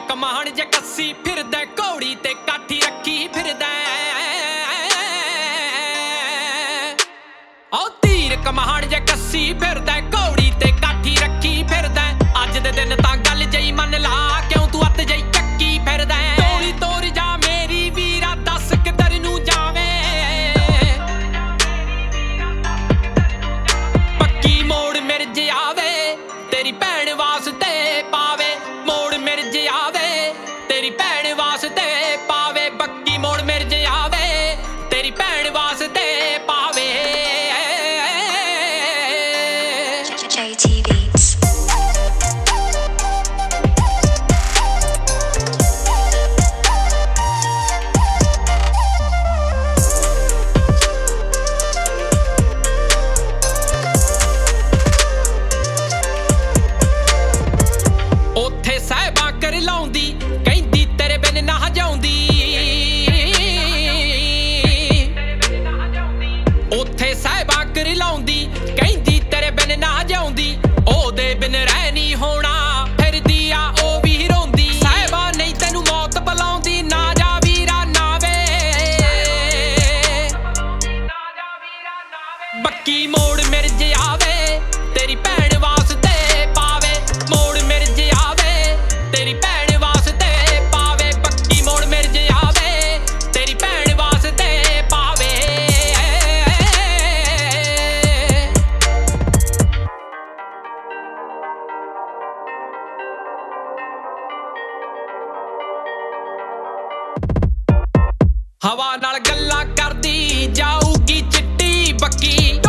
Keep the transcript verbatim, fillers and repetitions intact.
ਕਮਾਣ ਜੇ ਕੱਸੀ ਫਿਰਦਾ ਘੋੜੀ ਤੇ ਕਾਠੀ ਰੱਖੀ ਫਿਰਦਾ ਓ ਤੀਰ ਕਮਾਣ ਜੇ ਕੱਸੀ ਫਿਰਦਾ ਘੋੜੀ ਤੇ ਕਾਠੀ ਰੱਖੀ ਫਿਰਦਾ ਅੱਜ ਦੇ ਦਿਨ ਤਾਂ ਗੱਲ ਜਈ ਮੰਨ ਲਾ ਕਿਉਂ ਤੂੰ ਅੱਤ ਜਈ ਚੱਕੀ ਫਿਰਦਾ ਟੋਲੀ ਤੋਰ ਜਾ ਮੇਰੀ ਵੀਰਾ ਦੱਸ ਕਿੱਧਰ ਨੂੰ ਜਾਵੇਂ ਪੱਕੀ ਮੋੜ ਮਿਰਜ ਆਵੇ ਤੇਰੀ ਭੈਣ ਵਾਸਤੇ ਪਾਵੇ ਮੋੜ ਮਿਰਜ ਆਵੇ ਤੇਰੀ ਭੈਣ ਵਾਸਤੇ ਪਾਵੇ ਬੱਕੀ ਮੋੜ ਮਿਰਜ ਆਵੇ ਤੇਰੀ ਭੈਣ ਵਾਸਤੇ ਪਾਵੇ J T Beats. ਉੱਥੇ ਸਾਹਿਬਾਂ ਕਰ ਲਾਉਂਦੀ ਕਹਿੰਦੀ ਤੇਰੇ ਬਿਨ ਨਾ ਜਾਉਂਦੀ ਉੱਥੇ ਸਾਹਿਬਾਂ ਕਰ ਲਾਉਂਦੀ ਕਹਿੰਦੀ ਤੇਰੇ ਬਿਨ ਨਾ ਜਾਉਂਦੀ ਉਹਦੇ ਬਿਨ ਰਹਿ ਨਹੀਂ ਹੋਣਾ ਫਿਰਦੀ ਆ ਉਹ ਵੀ ਰੋਂਦੀ ਸਾਹਿਬਾਂ ਨਹੀਂ ਤੈਨੂੰ ਮੌਤ ਬੁਲਾਉਂਦੀ ਨਾ ਜਾ ਵੀਰਾ ਨਾ ਵੇ ਬੱਕੀ ਮੋੜ ਮਿਰਜ ਆਵੇ ਤੇਰੀ ਭੈਣ ਵਾਸਤੇ ਪਾਵੇ ਮੋੜ ਮਿਰਜ ਆਵੇ ਤੇਰੀ ਭੈਣ ਵਾਸਤੇ ਪਾਵੇ ਬੱਕੀ ਮੋੜ ਮਿਰਜ ਆਵੇ ਤੇਰੀ ਭੈਣ ਵਾਸਤੇ ਪਾਵੇ ਹਵਾ ਨਾਲ ਗੱਲਾਂ ਕਰਦੀ ਜਾਊਗੀ ਚਿੱਟੀ ਬੱਕੀ